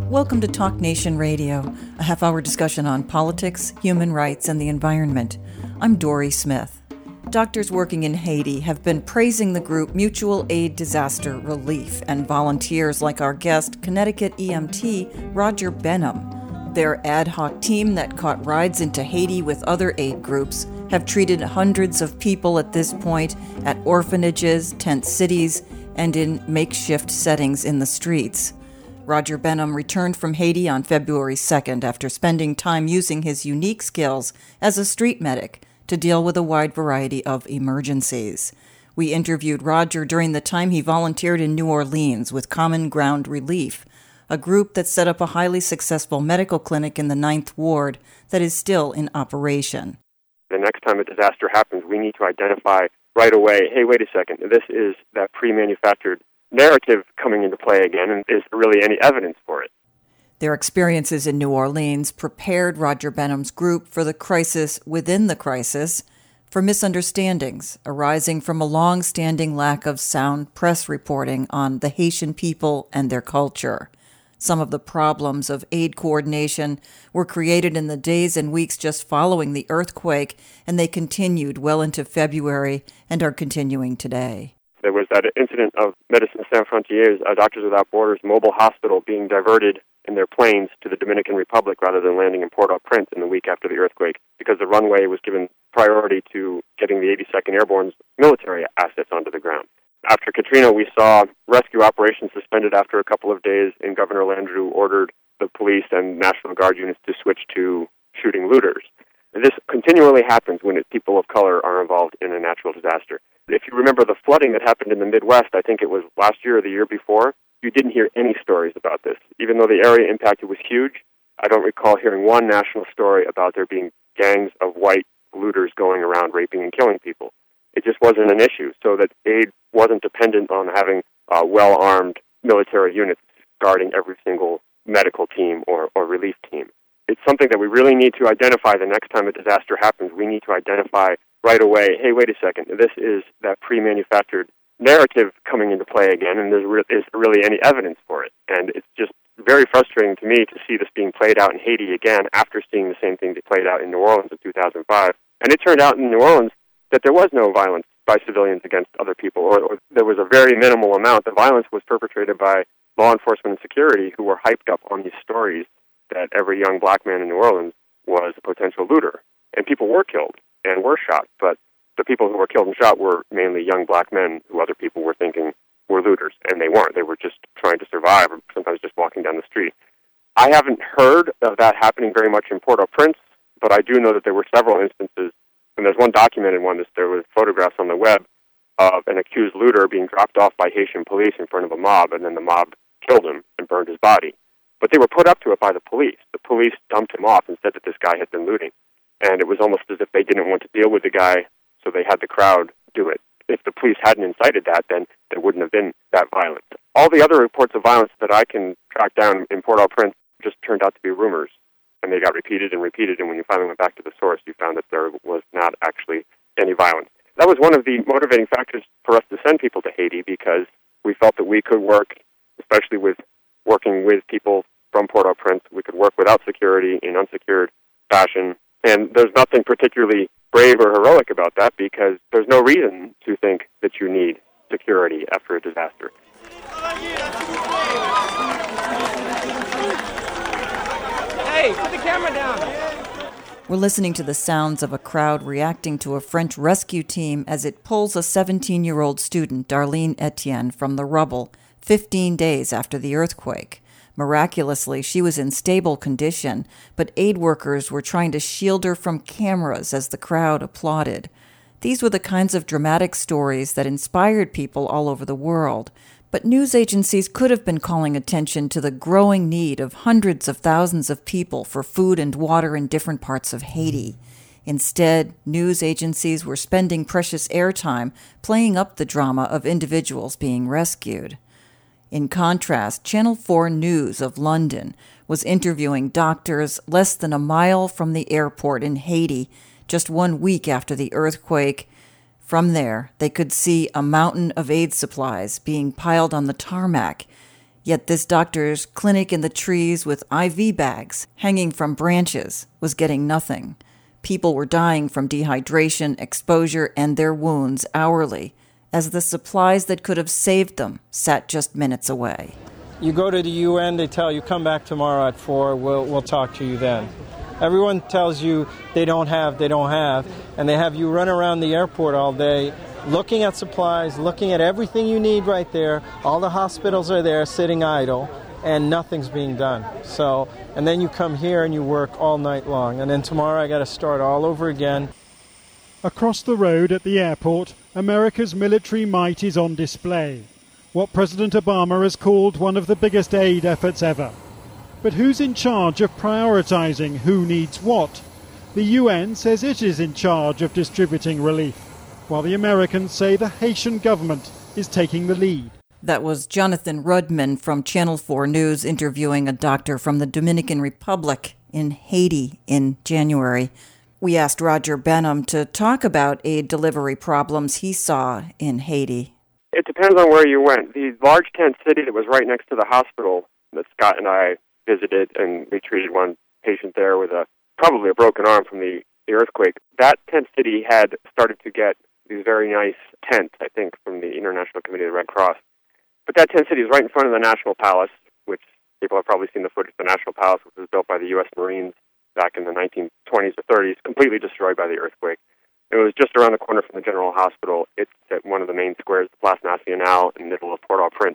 Welcome to Talk Nation Radio, a half-hour discussion on politics, human rights, and the environment. I'm Dory Smith. Doctors working in Haiti have been praising the group Mutual Aid Disaster Relief and volunteers like our guest, Connecticut EMT Roger Benham. Their ad hoc team that caught rides into Haiti with other aid groups have treated hundreds of people at this point at orphanages, tent cities, and in makeshift settings in the streets. Roger Benham returned from Haiti on February 2nd after spending time using his unique skills as a street medic to deal with a wide variety of emergencies. We interviewed Roger during the time he volunteered in New Orleans with Common Ground Relief, a group that set up a highly successful medical clinic in the 9th Ward that is still in operation. The next time a disaster happens, we need to identify right away, hey, wait a second, this is that pre-manufactured narrative coming into play again, and is there really any evidence for it? Their experiences in New Orleans prepared Roger Benham's group for the crisis within the crisis, for misunderstandings arising from a long-standing lack of sound press reporting on the Haitian people and their culture. Some of the problems of aid coordination were created in the days and weeks just following the earthquake, and they continued well into February and are continuing today. There was that incident of Médecins Sans Frontières, Doctors Without Borders mobile hospital being diverted in their planes to the Dominican Republic rather than landing in Port-au-Prince in the week after the earthquake because the runway was given priority to getting the 82nd Airborne's military assets onto the ground. After Katrina, we saw rescue operations suspended after a couple of days, and Governor Landrieu ordered the police and National Guard units to switch to shooting looters. This continually happens when people of color are involved in a natural disaster. If you remember the flooding that happened in the Midwest, I think it was last year or the year before, you didn't hear any stories about this. Even though the area impacted was huge, I don't recall hearing one national story about there being gangs of white looters going around raping and killing people. It just wasn't an issue, so that aid wasn't dependent on having well-armed military units guarding every single medical team or relief team. It's something that we really need to identify the next time a disaster happens. We need to identify right away, hey, wait a second, this is that pre-manufactured narrative coming into play again, and is there really any evidence for it? And it's just very frustrating to me to see this being played out in Haiti again after seeing the same thing that played out in New Orleans in 2005. And it turned out in New Orleans that there was no violence by civilians against other people, or there was a very minimal amount. The violence was perpetrated by law enforcement and security who were hyped up on these stories that every young black man in New Orleans was a potential looter. And people were killed and were shot, but the people who were killed and shot were mainly young black men who other people were thinking were looters, and they weren't. They were just trying to survive, or sometimes just walking down the street. I haven't heard of that happening very much in Port-au-Prince, but I do know that there were several instances, and there's one documented one, there was photographs on the web of an accused looter being dropped off by Haitian police in front of a mob, and then the mob killed him and burned his body. But they were put up to it by the police. The police dumped him off and said that this guy had been looting. And it was almost as if they didn't want to deal with the guy, so they had the crowd do it. If the police hadn't incited that, then there wouldn't have been that violence. All the other reports of violence that I can track down in Port-au-Prince just turned out to be rumors. And they got repeated, and when you finally went back to the source, you found that there was not actually any violence. That was one of the motivating factors for us to send people to Haiti, because we felt that we could work, especially with working with people from Port-au-Prince, we could work without security in unsecured fashion. And there's nothing particularly brave or heroic about that, because there's no reason to think that you need security after a disaster. Hey, put the camera down. We're listening to the sounds of a crowd reacting to a French rescue team as it pulls a 17-year-old student, Darlene Etienne, from the rubble 15 days after the earthquake. Miraculously, she was in stable condition, but aid workers were trying to shield her from cameras as the crowd applauded. These were the kinds of dramatic stories that inspired people all over the world. But news agencies could have been calling attention to the growing need of hundreds of thousands of people for food and water in different parts of Haiti. Instead, news agencies were spending precious airtime playing up the drama of individuals being rescued. In contrast, Channel 4 News of London was interviewing doctors less than a mile from the airport in Haiti just 1 week after the earthquake. From there, they could see a mountain of aid supplies being piled on the tarmac. Yet this doctor's clinic in the trees with IV bags hanging from branches was getting nothing. People were dying from dehydration, exposure, and their wounds hourly, as the supplies that could have saved them sat just minutes away. You go to the UN, they tell you, come back tomorrow at 4, we'll talk to you then. Everyone tells you they don't have, and they have you run around the airport all day looking at supplies, looking at everything you need right there. All the hospitals are there sitting idle, and nothing's being done. And then you come here and you work all night long, and then tomorrow I got to start all over again. Across the road at the airport, America's military might is on display. What President Obama has called one of the biggest aid efforts ever. But who's in charge of prioritizing who needs what? The UN says it is in charge of distributing relief, while the Americans say the Haitian government is taking the lead. That was Jonathan Rudman from Channel 4 News interviewing a doctor from the Dominican Republic in Haiti in January. We asked Roger Benham to talk about aid delivery problems he saw in Haiti. It depends on where you went. The large tent city that was right next to the hospital that Scott and I visited, and we treated one patient there with probably a broken arm from the earthquake. That tent city had started to get these very nice tents, I think, from the International Committee of the Red Cross. But that tent city is right in front of the National Palace, which people have probably seen the footage of the National Palace, which was built by the U.S. Marines back in the 1920s or 30s, completely destroyed by the earthquake. It was just around the corner from the General Hospital. It's at one of the main squares, the Place Nationale, in the middle of Port-au-Prince.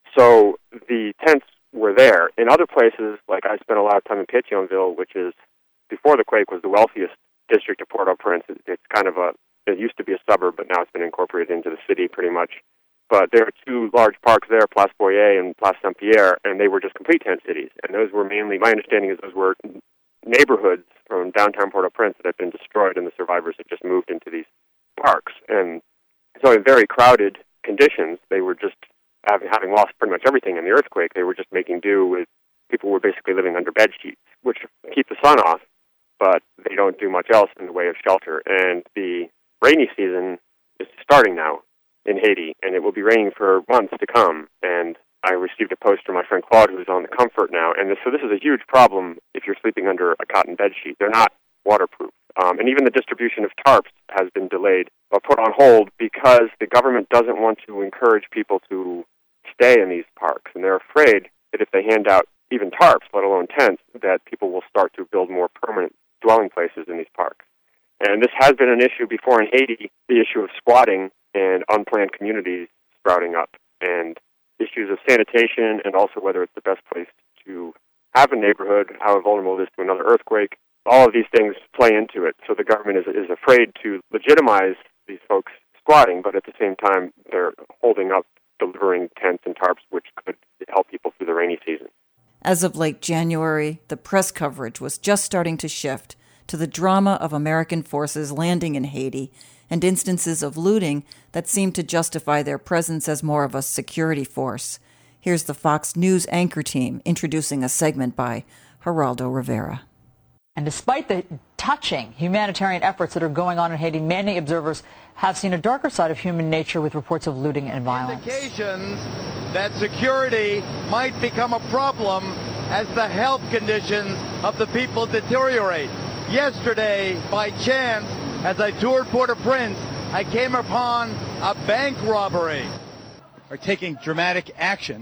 So the tents were there. In other places, like I spent a lot of time in Pétionville, which is, before the quake, was the wealthiest district of Port-au-Prince. It's kind of it used to be a suburb, but now it's been incorporated into the city pretty much. But there are two large parks there, Place Boyer and Place Saint-Pierre, and they were just complete tent cities. And those were mainly, my understanding is those were neighborhoods from downtown Port-au-Prince that had been destroyed, and the survivors had just moved into these parks. And so in very crowded conditions, they were just, having lost pretty much everything in the earthquake, they were just making do with, people were basically living under bed sheets, which keep the sun off, but they don't do much else in the way of shelter. And the rainy season is starting now in Haiti, and it will be raining for months to come. And I received a post from my friend Claude, who's on the Comfort now, and so this is a huge problem if you're sleeping under a cotton bed sheet. They're not waterproof. And even the distribution of tarps has been delayed or put on hold because the government doesn't want to encourage people to stay in these parks. And they're afraid that if they hand out even tarps, let alone tents, that people will start to build more permanent dwelling places in these parks. And this has been an issue before in Haiti, the issue of squatting and unplanned communities sprouting up, and issues of sanitation, and also whether it's the best place to have a neighborhood, how vulnerable it is to another earthquake. All of these things play into it. So the government is afraid to legitimize these folks squatting, but at the same time, they're holding up delivering tents and tarps, which could help people through the rainy season. As of late January, the press coverage was just starting to shift to the drama of American forces landing in Haiti and instances of looting that seemed to justify their presence as more of a security force. Here's the Fox News anchor team introducing a segment by Geraldo Rivera. And despite the touching humanitarian efforts that are going on in Haiti, many observers have seen a darker side of human nature with reports of looting and violence. Indications that security might become a problem as the health conditions of the people deteriorate. Yesterday, by chance, as I toured Port-au-Prince, I came upon a bank robbery. Are taking dramatic action.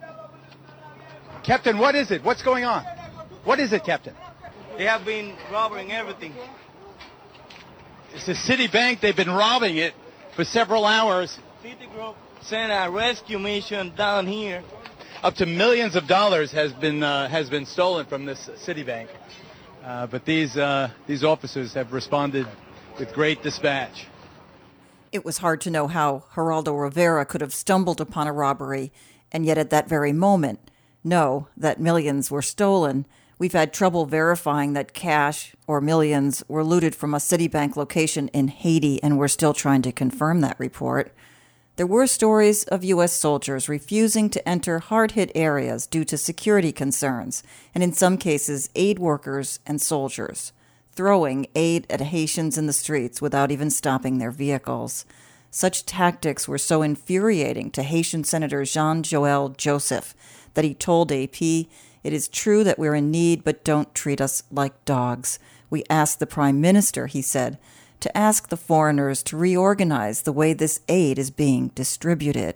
Captain, what is it? What's going on? What is it, Captain? They have been robbing everything. It's a city bank. They've been robbing it for several hours. Citigroup sent a rescue mission down here. Up to millions of dollars has been stolen from this city bank. But these officers have responded with great dispatch. It was hard to know how Geraldo Rivera could have stumbled upon a robbery, and yet at that very moment, know that millions were stolen. We've had trouble verifying that cash or millions were looted from a Citibank location in Haiti, and we're still trying to confirm that report. There were stories of U.S. soldiers refusing to enter hard-hit areas due to security concerns, and in some cases, aid workers and soldiers, throwing aid at Haitians in the streets without even stopping their vehicles. Such tactics were so infuriating to Haitian Senator Jean-Joël Joseph that he told AP, "It is true that we're in need, but don't treat us like dogs. We asked the Prime Minister," he said, "to ask the foreigners to reorganize the way this aid is being distributed."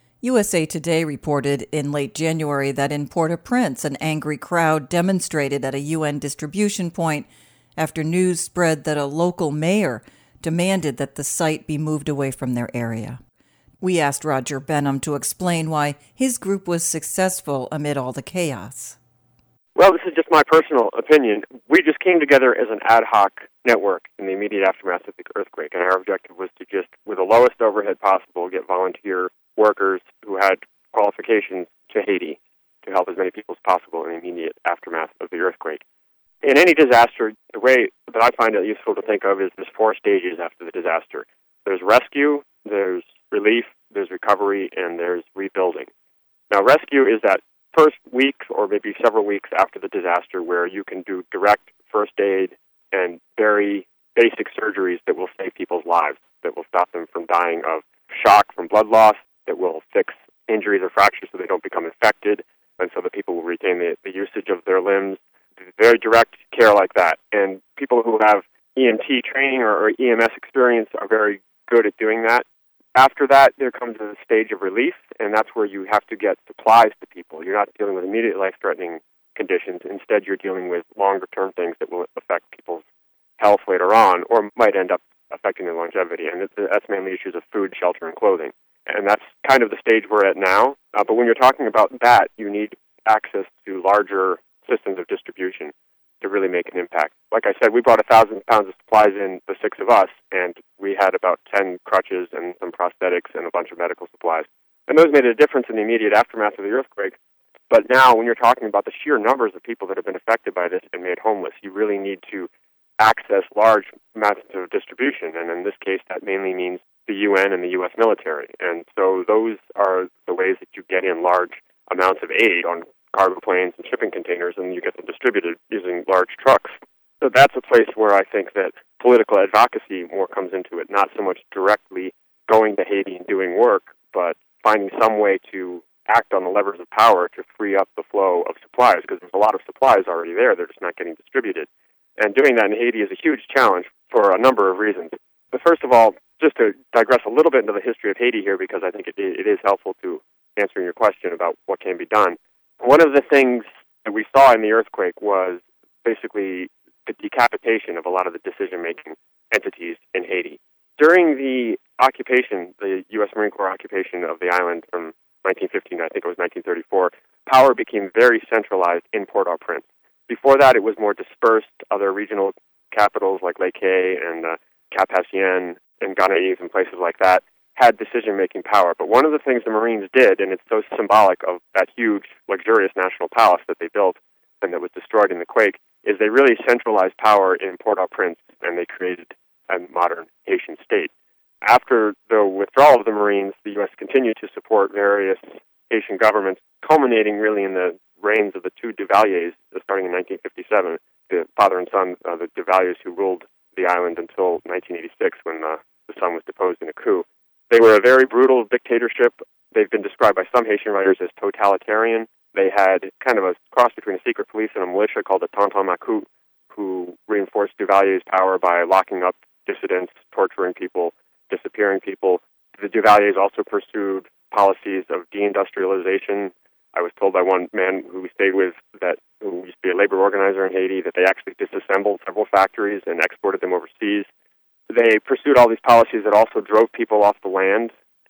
USA Today reported in late January that in Port-au-Prince, an angry crowd demonstrated at a UN distribution point after news spread that a local mayor demanded that the site be moved away from their area. We asked Roger Benham to explain why his group was successful amid all the chaos. Well, this is just my personal opinion. We just came together as an ad hoc network in the immediate aftermath of the earthquake, and our objective was to just, with the lowest overhead possible, get volunteer workers who had qualifications to Haiti to help as many people as possible in the immediate aftermath of the earthquake. In any disaster, the way that I find it useful to think of is there's 4 stages after the disaster. There's rescue, there's relief, there's recovery, and there's rebuilding. Now, rescue is that first week or maybe several weeks after the disaster where you can do direct first aid and very basic surgeries that will save people's lives, that will stop them from dying of shock from blood loss, that will fix injuries or fractures so they don't become infected, and so that people will retain the usage of their limbs. Very direct care like that. And people who have EMT training or EMS experience are very good at doing that. After that, there comes a stage of relief, and that's where you have to get supplies to people. You're not dealing with immediate life-threatening conditions. Instead, you're dealing with longer-term things that will affect people's health later on or might end up affecting their longevity. And that's mainly issues of food, shelter, and clothing. And that's kind of the stage we're at now. But when you're talking about that, you need access to larger systems of distribution to really make an impact. Like I said, we brought 1,000 pounds of supplies in, the 6 of us, and we had about 10 crutches and some prosthetics and a bunch of medical supplies. And those made a difference in the immediate aftermath of the earthquake. But now, when you're talking about the sheer numbers of people that have been affected by this and made homeless, you really need to access large methods of distribution. And in this case, that mainly means the UN and the U.S. military. And so those are the ways that you get in large amounts of aid on cargo planes and shipping containers, and you get them distributed using large trucks. So that's a place where I think that political advocacy more comes into it, not so much directly going to Haiti and doing work, but finding some way to act on the levers of power to free up the flow of supplies, because there's a lot of supplies already there, they're just not getting distributed. And doing that in Haiti is a huge challenge for a number of reasons. But first of all, just to digress a little bit into the history of Haiti here, because I think it is helpful to answering your question about what can be done. One of the things that we saw in the earthquake was basically the decapitation of a lot of the decision-making entities in Haiti. During the occupation, the U.S. Marine Corps occupation of the island from 1915, I think it was 1934, power became very centralized in Port-au-Prince. Before that, it was more dispersed. Other regional capitals like Lake and Cap-Haitien and Gonaïves and places like that had decision-making power. But one of the things the Marines did, and it's so symbolic of that huge, luxurious national palace that they built and that was destroyed in the quake, is they really centralized power in Port-au-Prince, and they created a modern Haitian state. After the withdrawal of the Marines, the U.S. continued to support various Haitian governments, culminating really in the reigns of the 2 Duvaliers, starting in 1957, the father and son, the Duvaliers who ruled the island until 1986 when the son was deposed in a coup. They were a very brutal dictatorship. They've been described by some Haitian writers as totalitarian. They had kind of a cross between a secret police and a militia called the Tonton Macoute, who reinforced Duvalier's power by locking up dissidents, torturing people, disappearing people. The Duvaliers also pursued policies of deindustrialization. I was told by one man who we stayed with, who used to be a labor organizer in Haiti, that they actually disassembled several factories and exported them overseas. They pursued all these policies that also drove people off the land.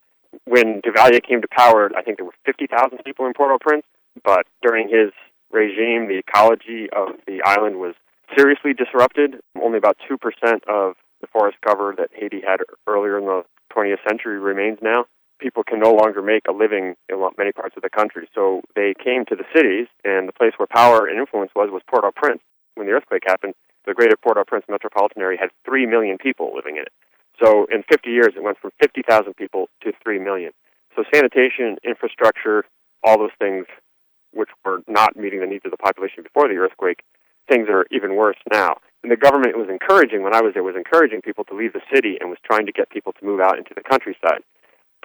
When Duvalier came to power, I think there were 50,000 people in Port-au-Prince, but during his regime, the ecology of the island was seriously disrupted. Only about 2% of the forest cover that Haiti had earlier in the 20th century remains now. People can no longer make a living in many parts of the country, so they came to the cities, and the place where power and influence was Port-au-Prince. When the earthquake happened, the greater Port-au-Prince metropolitan area had 3 million people living in it. So in 50 years, it went from 50,000 people to 3 million. So sanitation, infrastructure, all those things which were not meeting the needs of the population before the earthquake, things are even worse now. And the government was encouraging, when I was there, was encouraging people to leave the city and was trying to get people to move out into the countryside.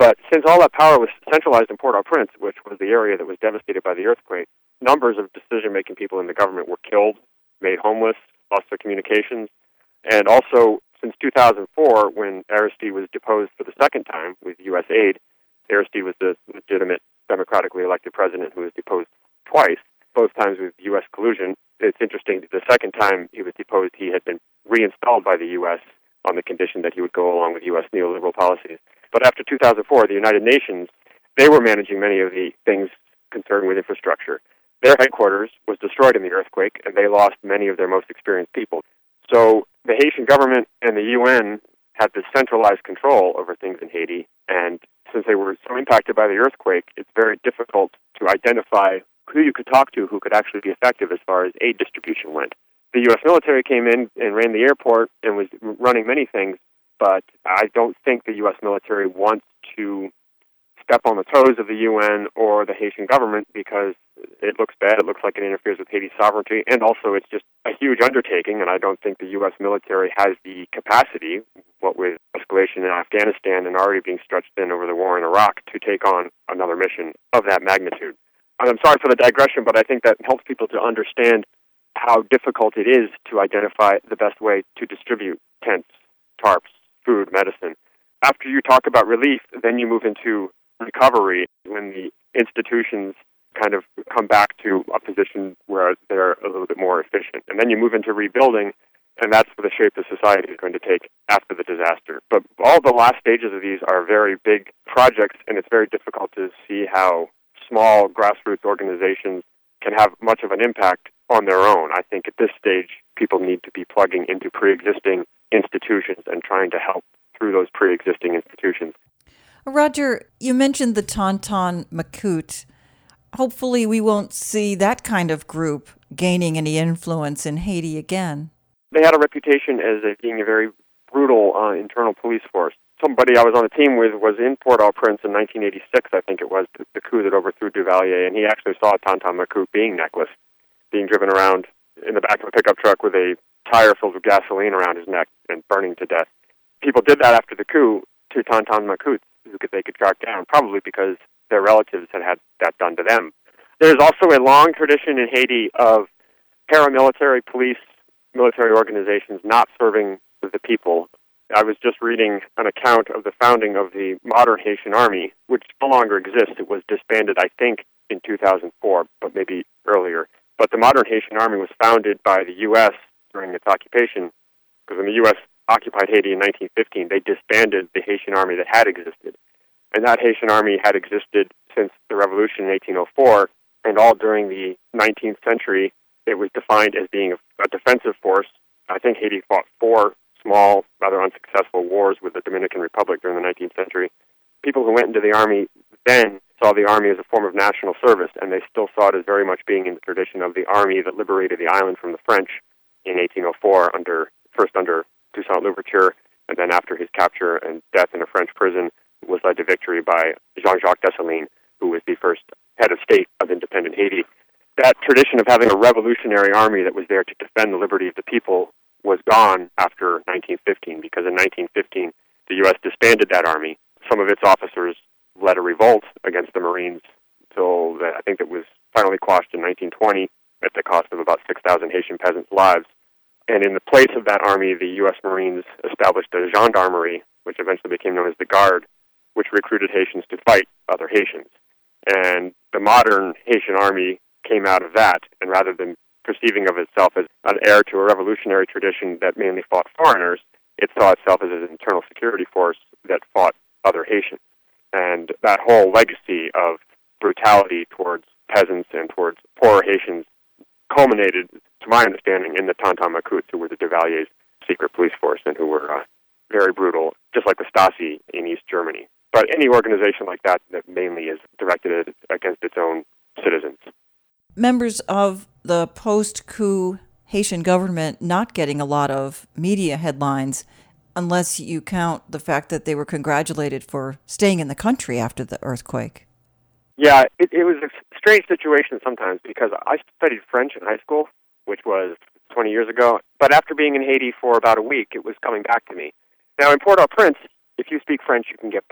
But since all that power was centralized in Port-au-Prince, which was the area that was devastated by the earthquake, numbers of decision-making people in the government were killed, made homeless, lost their communications, and also since 2004, when Aristide was deposed for the second time with U.S. aid, Aristide was the legitimate democratically elected president who was deposed twice, both times with U.S. collusion. It's interesting that the second time he was deposed, he had been reinstalled by the U.S. on the condition that he would go along with U.S. neoliberal policies. But after 2004, the United Nations, they were managing many of the things concerned with infrastructure. Their headquarters was destroyed in the earthquake, and they lost many of their most experienced people. So the Haitian government and the UN had this centralized control over things in Haiti, and since they were so impacted by the earthquake, it's very difficult to identify who you could talk to who could actually be effective as far as aid distribution went. The U.S. military came in and ran the airport and was running many things, but I don't think the U.S. military wants to step on the toes of the UN or the Haitian government because it looks bad. It looks like it interferes with Haiti's sovereignty, and also it's just a huge undertaking, and I don't think the U.S. military has the capacity, what with escalation in Afghanistan and already being stretched thin over the war in Iraq, to take on another mission of that magnitude. And I'm sorry for the digression, but I think that helps people to understand how difficult it is to identify the best way to distribute tents, tarps, food, medicine. After you talk about relief, then you move into recovery when the institutions kind of come back to a position where they're a little bit more efficient. And then you move into rebuilding, and that's the shape the society is going to take after the disaster. But all the last stages of these are very big projects, and it's very difficult to see how small grassroots organizations can have much of an impact on their own. I think at this stage, people need to be plugging into pre-existing institutions and trying to help through those pre-existing institutions. Roger, you mentioned the Tonton Macoute. Hopefully we won't see that kind of group gaining any influence in Haiti again. They had a reputation as being a very brutal internal police force. Somebody I was on the team with was in Port-au-Prince in 1986, I think it was, the coup that overthrew Duvalier, and he actually saw Tonton Macoute being necklaced, being driven around in the back of a pickup truck with a tire filled with gasoline around his neck and burning to death. People did that after the coup to Tonton Macoute, who they could track down, probably because their relatives had had that done to them. There's also a long tradition in Haiti of paramilitary police, military organizations not serving the people. I was just reading an account of the founding of the modern Haitian Army, which no longer exists. It was disbanded, I think, in 2004, but maybe earlier. But the modern Haitian Army was founded by the U.S. during its occupation, because when the U.S. occupied Haiti in 1915, they disbanded the Haitian Army that had existed. And that Haitian Army had existed since the revolution in 1804, and all during the 19th century, it was defined as being a defensive force. I think Haiti fought 4 small, rather unsuccessful wars with the Dominican Republic during the 19th century. People who went into the Army then saw the Army as a form of national service, and they still saw it as very much being in the tradition of the Army that liberated the island from the French in 1804, first under Toussaint Louverture, and then after his capture and death in a French prison, was led to victory by Jean-Jacques Dessalines, who was the first head of state of independent Haiti. That tradition of having a revolutionary army that was there to defend the liberty of the people was gone after 1915, because in 1915, the U.S. disbanded that army. Some of its officers led a revolt against the Marines until I think it was finally quashed in 1920 at the cost of about 6,000 Haitian peasants' lives. And in the place of that army, the U.S. Marines established a gendarmerie, which eventually became known as the Guard, which recruited Haitians to fight other Haitians. And the modern Haitian army came out of that, and rather than perceiving of itself as an heir to a revolutionary tradition that mainly fought foreigners, it saw itself as an internal security force that fought other Haitians. And that whole legacy of brutality towards peasants and towards poorer Haitians culminated, to my understanding, in the Tonton Macoutes, who were the Duvalier's secret police force and who were very brutal, just like the Stasi in East Germany. But any organization like that mainly is directed against its own citizens. Members of the post-coup Haitian government not getting a lot of media headlines, unless you count the fact that they were congratulated for staying in the country after the earthquake. Yeah, it was a strange situation sometimes, because I studied French in high school, which was 20 years ago. But after being in Haiti for about a week, it was coming back to me. Now, in Port-au-Prince, if you speak French, you can get by.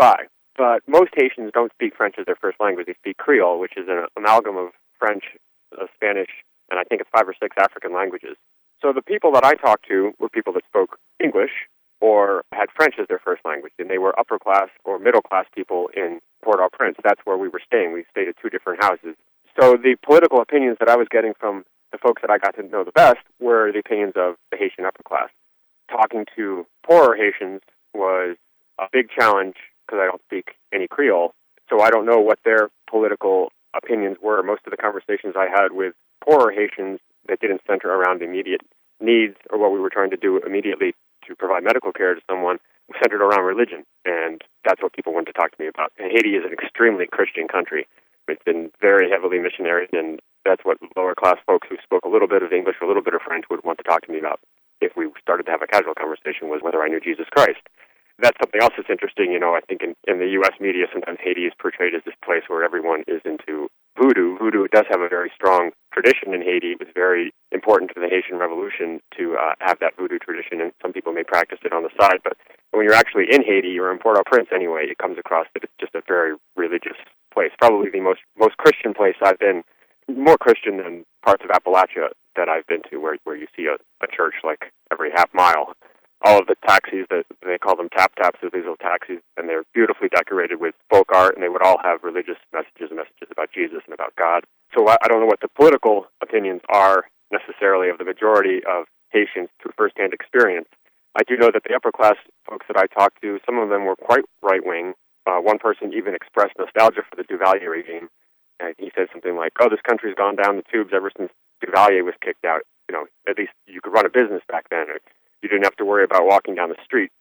But most Haitians don't speak French as their first language. They speak Creole, which is an amalgam of French, Spanish, and I think it's 5 or 6 African languages. So the people that I talked to were people that spoke English or had French as their first language, and they were upper-class or middle-class people in Port-au-Prince. That's where we were staying. We stayed at 2 different houses. So the political opinions that I was getting from the folks that I got to know the best were the opinions of the Haitian upper class. Talking to poorer Haitians was a big challenge because I don't speak any Creole, so I don't know what their political opinions were. Most of the conversations I had with poorer Haitians that didn't center around immediate needs or what we were trying to do immediately to provide medical care to someone centered around religion, and that's what people wanted to talk to me about. And Haiti is an extremely Christian country. It's been very heavily missionary, and that's what lower-class folks who spoke a little bit of English or a little bit of French would want to talk to me about if we started to have a casual conversation, was whether I knew Jesus Christ. That's something else that's interesting. I think in the U.S. media, sometimes Haiti is portrayed as this place where everyone is into voodoo. Voodoo does have a very strong tradition in Haiti. It was very important to the Haitian Revolution to have that voodoo tradition, and some people may practice it on the side. But when you're actually in Haiti or in Port-au-Prince anyway, it comes across that it's just a very religious place. Probably the most Christian place I've been, more Christian than parts of Appalachia that I've been to, where you see a church like every half mile. All of the taxis, they call them tap-taps, these little taxis, and they're beautifully decorated with folk art, and they would all have religious messages about Jesus and about God. So I don't know what the political opinions are necessarily of the majority of Haitians through firsthand experience. I do know that the upper-class folks that I talked to, some of them were quite right-wing. One person even expressed nostalgia for the Duvalier regime. And he said something like, this country's gone down the tubes ever since Duvalier was kicked out. At least you could run a business back then. You didn't have to worry about walking down the street.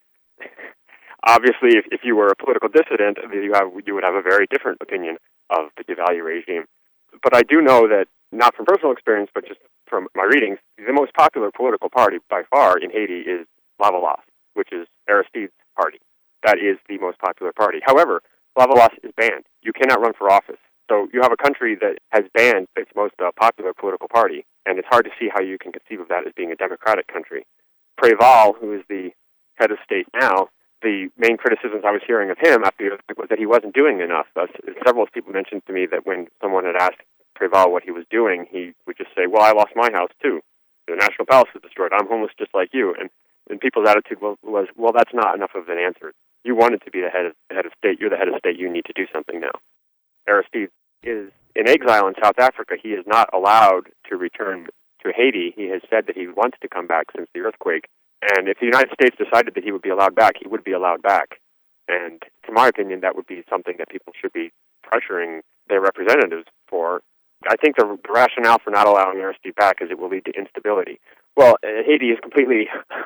Obviously, if you were a political dissident, you would have a very different opinion of the Duvalier regime. But I do know that, not from personal experience, but just from my readings, the most popular political party by far in Haiti is Lavalas, which is Aristide's party. That is the most popular party. However, Lavalas is banned. You cannot run for office. So you have a country that has banned its most popular political party, and it's hard to see how you can conceive of that as being a democratic country. Préval, who is the head of state now, the main criticisms I was hearing of him after the earthquake was that he wasn't doing enough. Several people mentioned to me that when someone had asked Préval what he was doing, he would just say, I lost my house too. The National Palace was destroyed. I'm homeless just like you. And people's attitude was, that's not enough of an answer. You wanted to be the head of state. You're the head of state. You need to do something now. Aristide is in exile in South Africa. He is not allowed to return to Haiti. He has said that he wants to come back since the earthquake. And if the United States decided that he would be allowed back, he would be allowed back. And to my opinion, that would be something that people should be pressuring their representatives for. I think the rationale for not allowing Aristide back is it will lead to instability. Well, Haiti is completely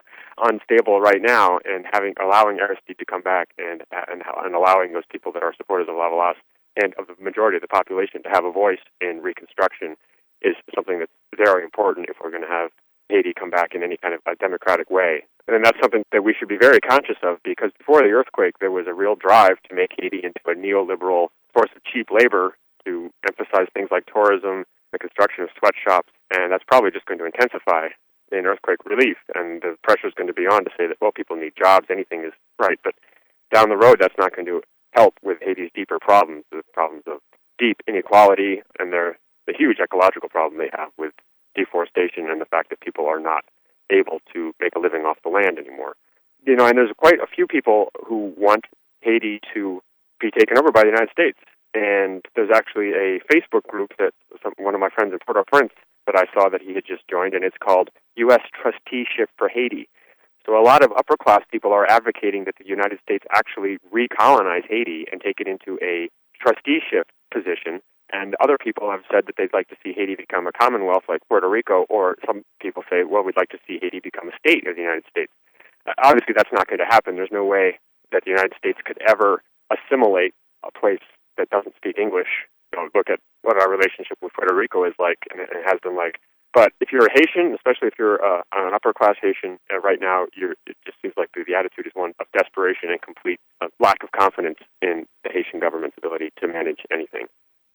unstable right now, and allowing Aristide to come back and allowing those people that are supporters of Lavalas and of the majority of the population to have a voice in reconstruction is something that's very important if we're going to have Haiti come back in any kind of a democratic way. And that's something that we should be very conscious of, because before the earthquake, there was a real drive to make Haiti into a neoliberal source of cheap labor, to emphasize things like tourism, the construction of sweatshops, and that's probably just going to intensify in earthquake relief, and the pressure is going to be on to say that, people need jobs, anything is right, but down the road, that's not going to help with Haiti's deeper problems, the problems of deep inequality and the huge ecological problem they have with deforestation and the fact that people are not able to make a living off the land anymore. And there's quite a few people who want Haiti to be taken over by the United States. And there's actually a Facebook group that one of my friends in Port-au-Prince that I saw that he had just joined, and it's called U.S. Trusteeship for Haiti. So a lot of upper-class people are advocating that the United States actually recolonize Haiti and take it into a trusteeship position. And other people have said that they'd like to see Haiti become a commonwealth like Puerto Rico, or some people say, we'd like to see Haiti become a state of the United States. Obviously, that's not going to happen. There's no way that the United States could ever assimilate a place that doesn't speak English. Look at what our relationship with Puerto Rico is like, and it has been like. But if you're a Haitian, especially if you're an upper-class Haitian, right now, it just seems like the attitude is one of desperation and complete lack of confidence in the Haitian government's ability to manage anything.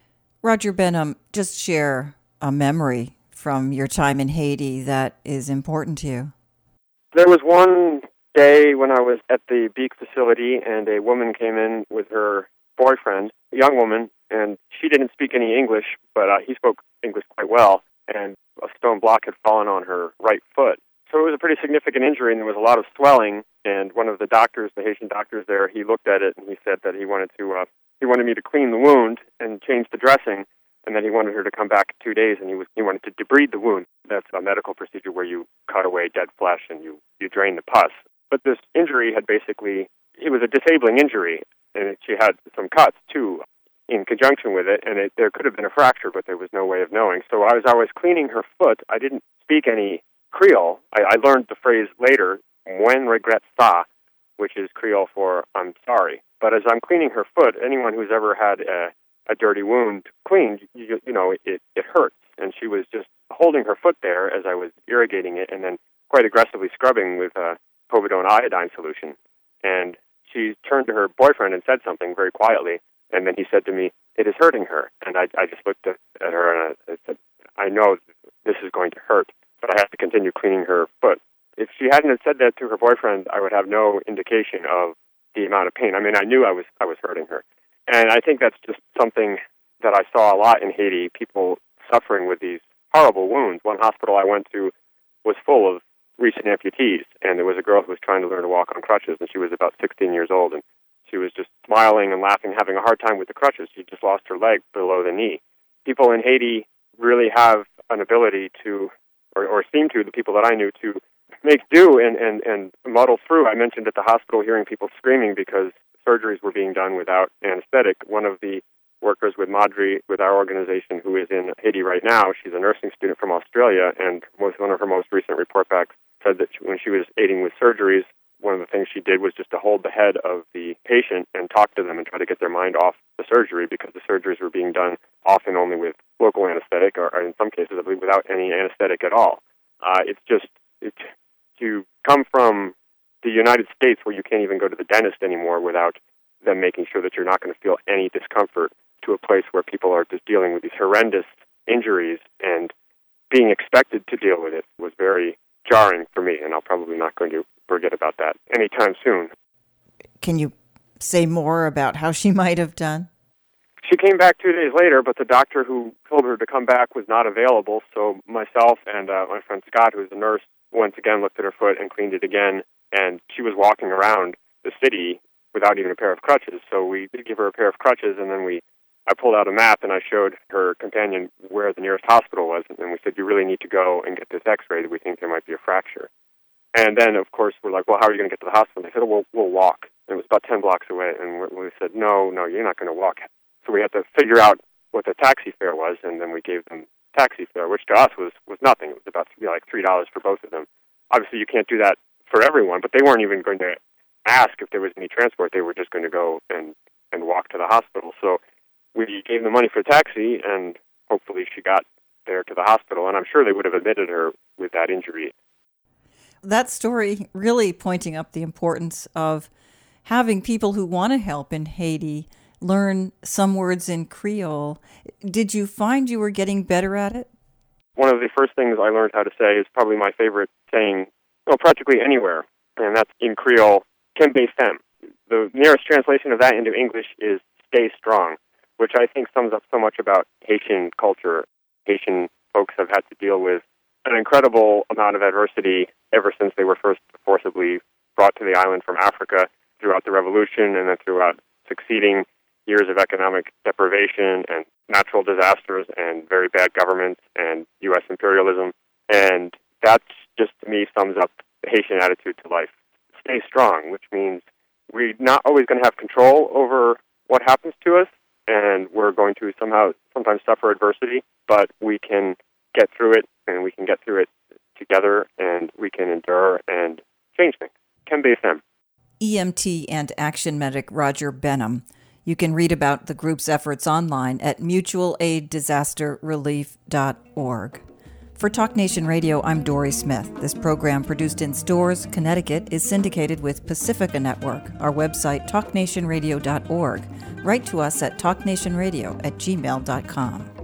Roger Benham, just share a memory from your time in Haiti that is important to you. There was one day when I was at the Beek facility, and a woman came in with her boyfriend, a young woman, and she didn't speak any English, but he spoke English quite well, and a stone block had fallen on her right foot. So it was a pretty significant injury, and there was a lot of swelling, and one of the doctors, the Haitian doctors there, he looked at it, and he said that he wanted me to clean the wound and change the dressing, and then he wanted her to come back in 2 days, and he wanted to debride the wound. That's a medical procedure where you cut away dead flesh and you drain the pus. But this injury had it was a disabling injury, and she had some cuts, too, in conjunction with it, and there could have been a fracture, but there was no way of knowing. So as I was cleaning her foot, I didn't speak any Creole. I learned the phrase later, "Mwen regrette ça," which is Creole for "I'm sorry." But as I'm cleaning her foot, anyone who's ever had a dirty wound cleaned, you know, it hurts. And she was just holding her foot there as I was irrigating it and then quite aggressively scrubbing with povidone iodine solution. And she turned to her boyfriend and said something very quietly, and then he said to me, "It is hurting her." And I just looked at her and I said, "I know this is going to hurt, but I have to continue cleaning her foot." If she hadn't have said that to her boyfriend, I would have no indication of the amount of pain. I mean, I knew I was hurting her. And I think that's just something that I saw a lot in Haiti, people suffering with these horrible wounds. One hospital I went to was full of recent amputees, and there was a girl who was trying to learn to walk on crutches, and she was about 16 years old, and she was just smiling and laughing, having a hard time with the crutches. She just lost her leg below the knee. People in Haiti really have an ability to, or seem to, the people that I knew, to make do and muddle through. I mentioned at the hospital hearing people screaming because surgeries were being done without anesthetic. One of the workers with Madri, with our organization, who is in Haiti right now, she's a nursing student from Australia, and one of her most recent report backs said that when she was aiding with surgeries, one of the things she did was just to hold the head of the patient and talk to them and try to get their mind off the surgery, because the surgeries were being done often only with local anesthetic, or in some cases, I believe, without any anesthetic at all. To come from the United States, where you can't even go to the dentist anymore without them making sure that you're not going to feel any discomfort, to a place where people are just dealing with these horrendous injuries and being expected to deal with it, was very jarring for me, and I'm probably not going to forget about that anytime soon. Can you say more about how she might have done? She came back 2 days later, but the doctor who told her to come back was not available, so myself and my friend Scott, who is a nurse, once again looked at her foot and cleaned it again, and she was walking around the city without even a pair of crutches, so we did give her a pair of crutches, and then I pulled out a map and I showed her companion where the nearest hospital was, and we said, "You really need to go and get this x-rayed. We think there might be a fracture." And then, of course, we're like, "Well, how are you going to get to the hospital?" They said, "Oh, we'll walk." And it was about 10 blocks away, and we said, no, you're not going to walk. So we had to figure out what the taxi fare was, and then we gave them taxi fare, which to us was nothing. It was about $3 for both of them. Obviously, you can't do that for everyone, but they weren't even going to ask if there was any transport. They were just going to go and walk to the hospital. So we gave them money for the taxi, and hopefully she got there to the hospital, and I'm sure they would have admitted her with that injury. That story really pointing up the importance of having people who want to help in Haiti learn some words in Creole. Did you find you were getting better at it? One of the first things I learned how to say is probably my favorite saying, practically anywhere, and that's in Creole, "Kembe Fem." The nearest translation of that into English is "stay strong," which I think sums up so much about Haitian culture. Haitian folks have had to deal with an incredible amount of adversity ever since they were first forcibly brought to the island from Africa, throughout the revolution, and then throughout succeeding years of economic deprivation and natural disasters and very bad governments and U.S. imperialism. And that just, to me, sums up the Haitian attitude to life. Stay strong, which means we're not always going to have control over what happens to us, and we're going to sometimes suffer adversity, but we can get through it, and we can get through it together, and we can endure and change things. Kembe Fem. EMT and action medic Roger Benham. You can read about the group's efforts online at mutualaiddisasterrelief.org. For Talk Nation Radio, I'm Dory Smith. This program, produced in Storrs, Connecticut, is syndicated with Pacifica Network. Our website, talknationradio.org. Write to us at talknationradio@gmail.com.